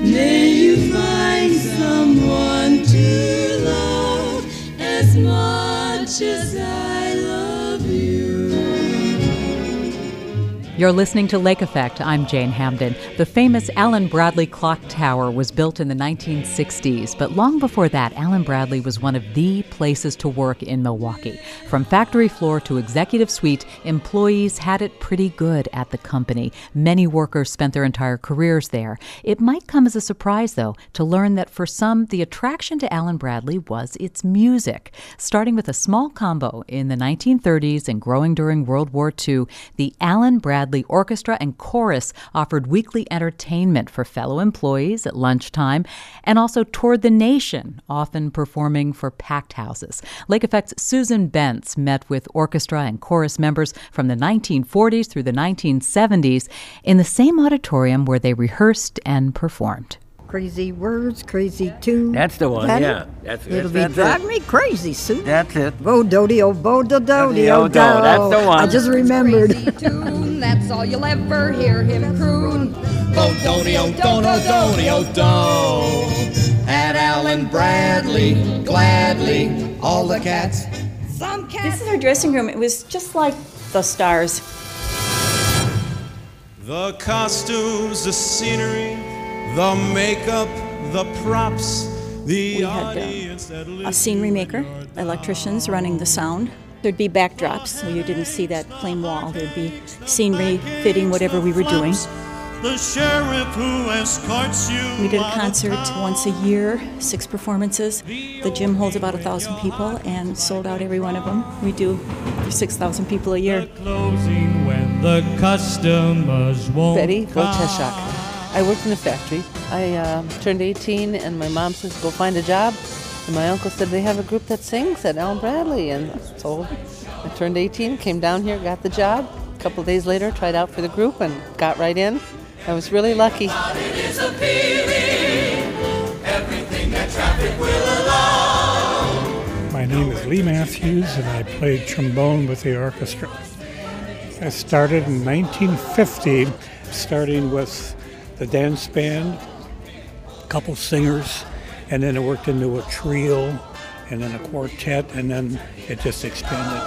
May you find someone to love as much as I love you. You're listening to Lake Effect. I'm Jane Hamden. The famous Allen Bradley Clock Tower was built in the 1960s, but long before that, Allen Bradley was one of the places to work in Milwaukee. From factory floor to executive suite, employees had it pretty good at the company. Many workers spent their entire careers there. It might come as a surprise, though, to learn that for some, the attraction to Allen Bradley was its music. Starting with a small combo in the 1930s and growing during World War II, the Allen Bradley Orchestra and Chorus offered weekly entertainment for fellow employees at lunchtime and also toured the nation, often performing for packed houses. Lake Effect's Susan Bentz met with orchestra and chorus members from the 1940s through the 1970s in the same auditorium where they rehearsed and performed. Crazy words, crazy tune. That's the one, yeah. It'll be driving me crazy, Sue. That's it. Bo-do-de-o, bo-do-do-de-o, do. That's the one. I just remembered. Crazy tune, that's all you'll ever hear him croon. Bo-do-de-o-do-do-do-de-o-do. At Allen Bradley, gladly, all the cats. Some cats. This is our dressing room. It was just like the stars. The costumes, the scenery, the makeup, the props, We had a scenery maker, electricians running the sound. There'd be backdrops, so you didn't see that plain wall. There'd be scenery fitting whatever we were doing. the sheriff who escorts you. We did a concert once a year, 6 performances. The gym holds about 1,000 people and sold out every one of them. We do for 6,000 people a year. Closing when the customers won't. Betty Wojciechak. I worked in a factory. I turned 18 and my mom says, go find a job. And my uncle said, they have a group that sings at Allen Bradley. And so I turned 18, came down here, got the job. A couple of days later, tried out for the group and got right in. I was really lucky. My name is Lee Matthews and I played trombone with the orchestra. I started in 1950, starting with the dance band, a couple singers, and then it worked into a trio, and then a quartet, and then it just expanded.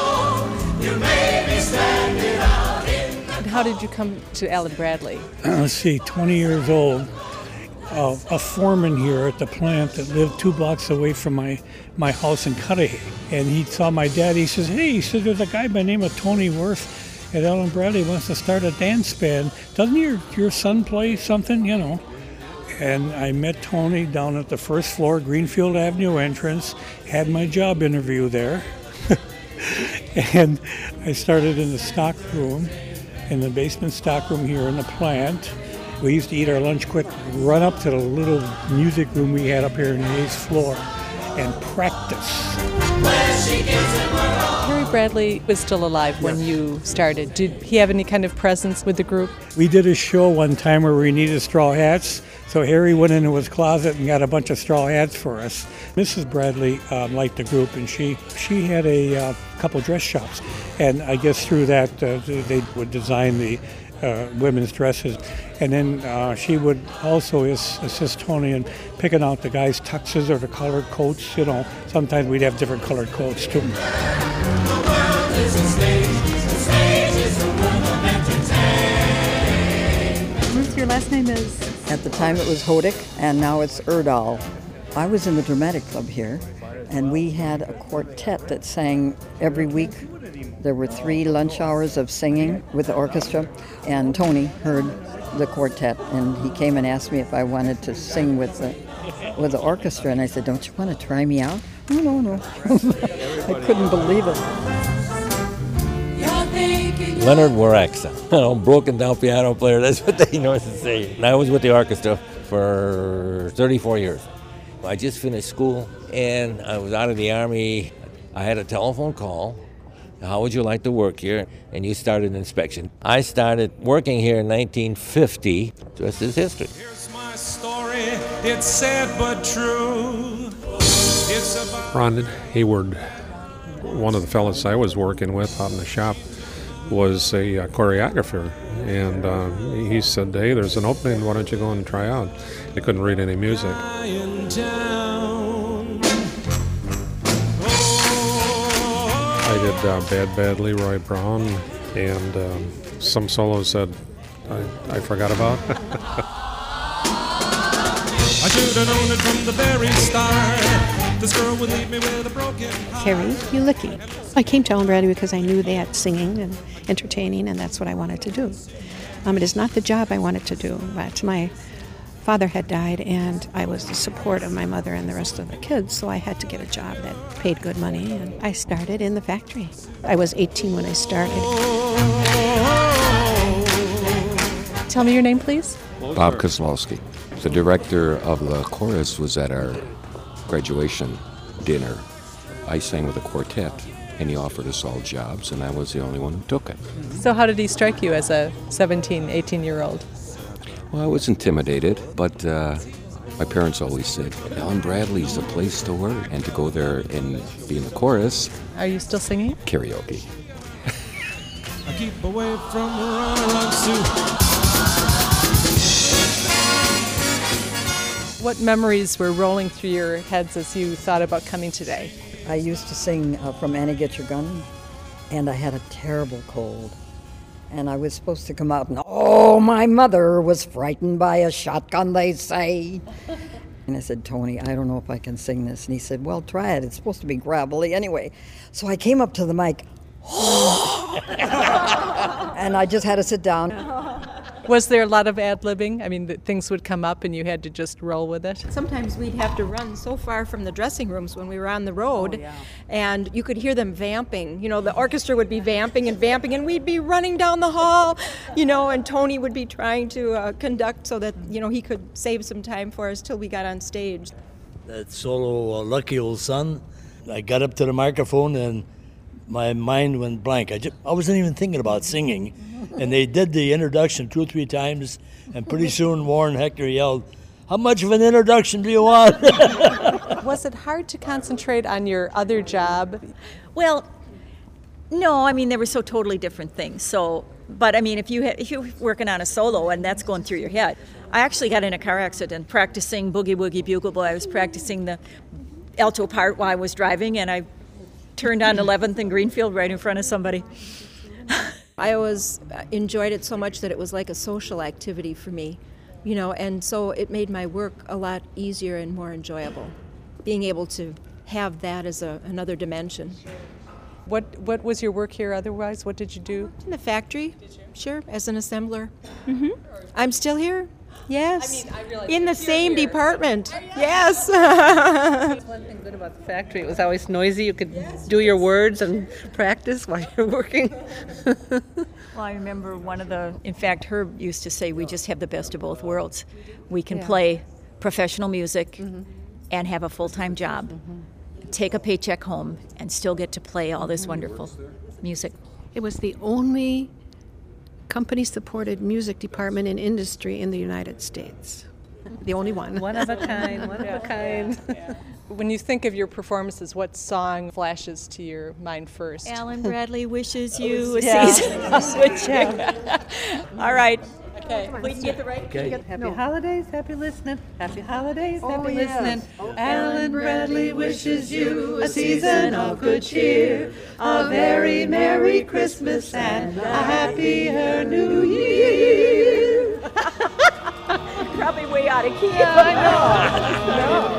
How did you come to Allen Bradley? Let's see, 20 years old. A foreman here at the plant that lived 2 blocks away from my house in Cudahy. And he saw my dad. He says, hey, he said, there's a guy by the name of Tony Worth at Allen Bradley wants to start a dance band. Doesn't your son play something, you know? And I met Tony down at the first floor, Greenfield Avenue entrance, had my job interview there. And I started in the stock room, in the basement stock room here in the plant. We used to eat our lunch quick, run up to the little music room we had up here on the 8th floor and practice. Harry Bradley was still alive when you started. Did he have any kind of presence with the group? We did a show one time where we needed straw hats, so Harry went into his closet and got a bunch of straw hats for us. Mrs. Bradley liked the group, and she had a couple dress shops, and I guess through that they would design the women's dresses. And then she would also assist Tony in picking out the guys' tuxes or the colored coats. You know, sometimes we'd have different colored coats too. Ruth, your last name is? At the time it was Hodick, and now it's Erdahl. I was in the dramatic club here, and we had a quartet that sang every week. There were 3 lunch hours of singing with the orchestra, and Tony heard the quartet, and he came and asked me if I wanted to sing with the orchestra, and I said, don't you want to try me out? Oh, no. I couldn't believe it. Leonard Warexa, broken down piano player, that's what they know to say. And I was with the orchestra for 34 years. I just finished school and I was out of the Army. I had a telephone call. How would you like to work here? And you started inspection. I started working here in 1950. The rest is history. Here's my story, it's sad but true. It's about Ron Hayward, one of the fellas I was working with out in the shop, was a choreographer, and he said, "Hey, there's an opening. Why don't you go and try out?" He couldn't read any music. I did Bad Bad Leroy Brown, and some solos that I forgot about. I should have known it from the very start. This girl would leave me with a broken heart. Carrie Ulicki. I came to Allen Bradley because I knew they had singing and entertaining, and that's what I wanted to do. It is not the job I wanted to do, but my father had died, and I was the support of my mother and the rest of the kids, so I had to get a job that paid good money, and I started in the factory. I was 18 when I started. Tell me your name, please. Bob Kozlowski. The director of the chorus was at our graduation dinner. I sang with a quartet, and he offered us all jobs, and I was the only one who took it. So how did he strike you as a 17, 18-year-old? Well, I was intimidated, but my parents always said, Allen Bradley's the place to work, and to go there and be in the chorus. Are you still singing? Karaoke. I keep away from run-arounds too. What memories were rolling through your heads as you thought about coming today? I used to sing from Annie Get Your Gun, and I had a terrible cold. And I was supposed to come out and, oh, my mother was frightened by a shotgun, they say. And I said, Tony, I don't know if I can sing this. And he said, well, try it. It's supposed to be gravelly anyway. So I came up to the mic, and I just had to sit down. Was there a lot of ad-libbing? I mean, things would come up and you had to just roll with it? Sometimes we'd have to run so far from the dressing rooms when we were on the road, and you could hear them vamping. You know, the orchestra would be vamping, and we'd be running down the hall, and Tony would be trying to conduct so that, he could save some time for us till we got on stage. That solo, Lucky Old Son, I got up to the microphone and my mind went blank. I wasn't even thinking about singing. And they did the introduction 2 or 3 times, and pretty soon Warren Hector yelled, how much of an introduction do you want? Was it hard to concentrate on your other job? Well, no, they were so totally different things. But if you're working on a solo and that's going through your head. I actually got in a car accident practicing Boogie Woogie Bugle Boy. I was practicing the alto part while I was driving, and I turned on 11th and Greenfield right in front of somebody. I always enjoyed it so much that it was like a social activity for me, and so it made my work a lot easier and more enjoyable, being able to have that as another dimension. What was your work here otherwise? What did you do? In the factory, sure, as an assembler. Mm-hmm. I'm still here. Yes, in the same department. Yes. One thing good about the factory, it was always noisy. You could do your words and practice while you're working. Well, I remember in fact, Herb used to say, we just have the best of both worlds. We can play professional music and have a full-time job, take a paycheck home, and still get to play all this wonderful music. It was the only company-supported music department in industry in the United States. The only one. One of a kind, one of a kind. When you think of your performances, what song flashes to your mind first? Allen Bradley wishes you a season of good cheer. All right. Okay. We can get the right. Okay. Happy holidays, happy listening. Happy holidays, happy listening. Allen Bradley wishes you a season of good cheer, a very Merry Christmas and a happier New Year. Probably way out of key. Yeah, I know.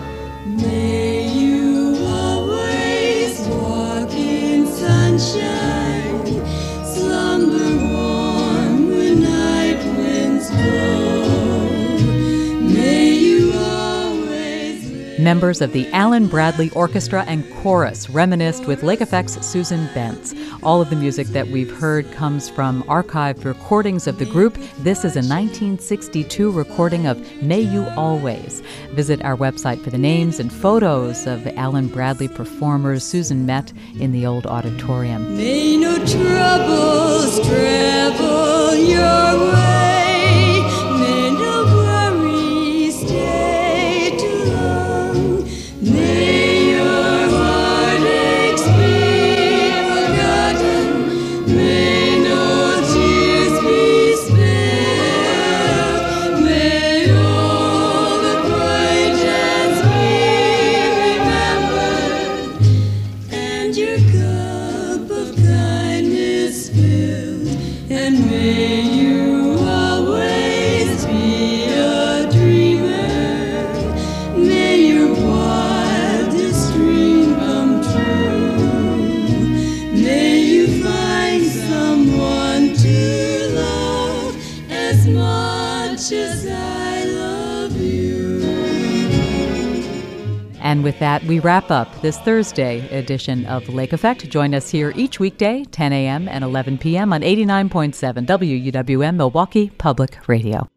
May you always walk in sunshine, slumber warm when night winds blow. May you always live. Members of the Allen Bradley Orchestra and Chorus reminisced with Lake Effect's Susan Bentz. All of the music that we've heard comes from archived recordings of the group. This is a 1962 recording of May You Always. Visit our website for the names and photos of Allen Bradley performers Susan met in the old auditorium. May no troubles travel your way. May no worries stay too long. May your heartaches be forgotten. May And may you always be a dreamer. May your wildest dream come true. May you find someone to love as much as I love you. And with that, we wrap up this Thursday edition of Lake Effect. Join us here each weekday, 10 a.m. and 11 p.m. on 89.7 WUWM Milwaukee Public Radio.